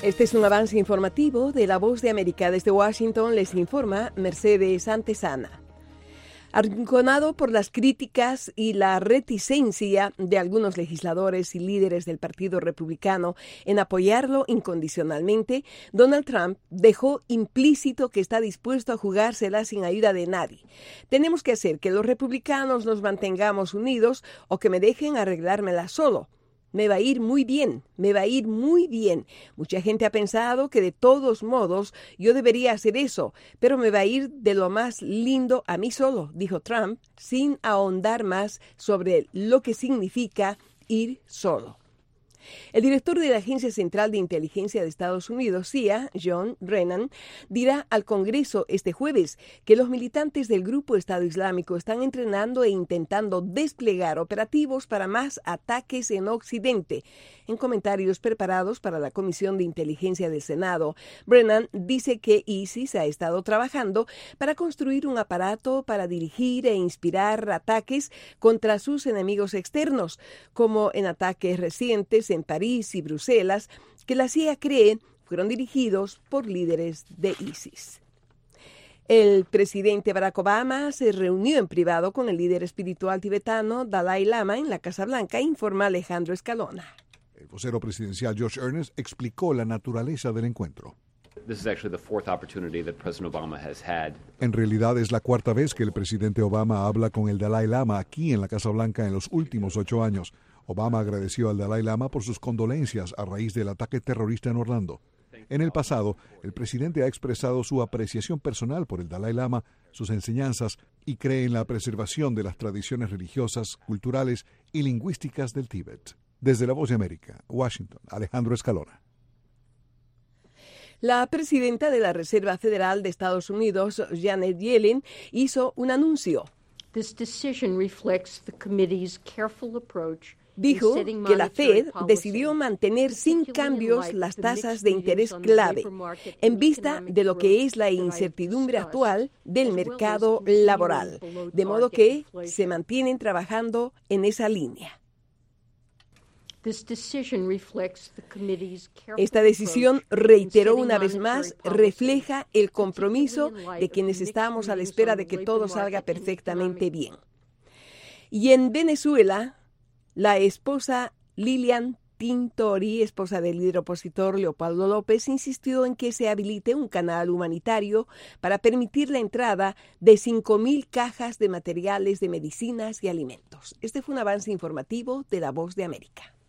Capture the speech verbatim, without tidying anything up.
Este es un avance informativo de La Voz de América. Desde Washington les informa Mercedes Antesana. Arrinconado por las críticas y la reticencia de algunos legisladores y líderes del Partido Republicano en apoyarlo incondicionalmente, Donald Trump dejó implícito que está dispuesto a jugársela sin ayuda de nadie. Tenemos que hacer que los republicanos nos mantengamos unidos o que me dejen arreglármela solo. Me va a ir muy bien, me va a ir muy bien. Mucha gente ha pensado que de todos modos yo debería hacer eso, pero me va a ir de lo más lindo a mí solo, dijo Trump, sin ahondar más sobre lo que significa ir solo. El director de la Agencia Central de Inteligencia de Estados Unidos, C I A, John Brennan, dirá al Congreso este jueves que los militantes del grupo Estado Islámico están entrenando e intentando desplegar operativos para más ataques en Occidente. En comentarios preparados para la Comisión de Inteligencia del Senado, Brennan dice que ISIS ha estado trabajando para construir un aparato para dirigir e inspirar ataques contra sus enemigos externos, como en ataques recientes en París y Bruselas, que la C I A cree fueron dirigidos por líderes de ISIS. El presidente Barack Obama se reunió en privado con el líder espiritual tibetano Dalai Lama en la Casa Blanca, informa Alejandro Escalona. El vocero presidencial Josh Earnest explicó la naturaleza del encuentro. En realidad es la cuarta vez que el presidente Obama habla con el Dalai Lama aquí en la Casa Blanca en los últimos ocho años. Obama agradeció al Dalai Lama por sus condolencias a raíz del ataque terrorista en Orlando. En el pasado, el presidente ha expresado su apreciación personal por el Dalai Lama, sus enseñanzas, y cree en la preservación de las tradiciones religiosas, culturales y lingüísticas del Tíbet. Desde La Voz de América, Washington, Alejandro Escalona. La presidenta de la Reserva Federal de Estados Unidos, Janet Yellen, hizo un anuncio. This decision reflects the committee's careful approach. Dijo que la Fed decidió mantener sin cambios las tasas de interés clave en vista de lo que es la incertidumbre actual del mercado laboral, de modo que se mantienen trabajando en esa línea. Esta decisión, reiteró una vez más, refleja el compromiso de quienes estamos a la espera de que todo salga perfectamente bien. Y en Venezuela, la esposa Lilian Tintori, esposa del líder opositor Leopoldo López, insistió en que se habilite un canal humanitario para permitir la entrada de cinco mil cajas de materiales de medicinas y alimentos. Este fue un avance informativo de La Voz de América.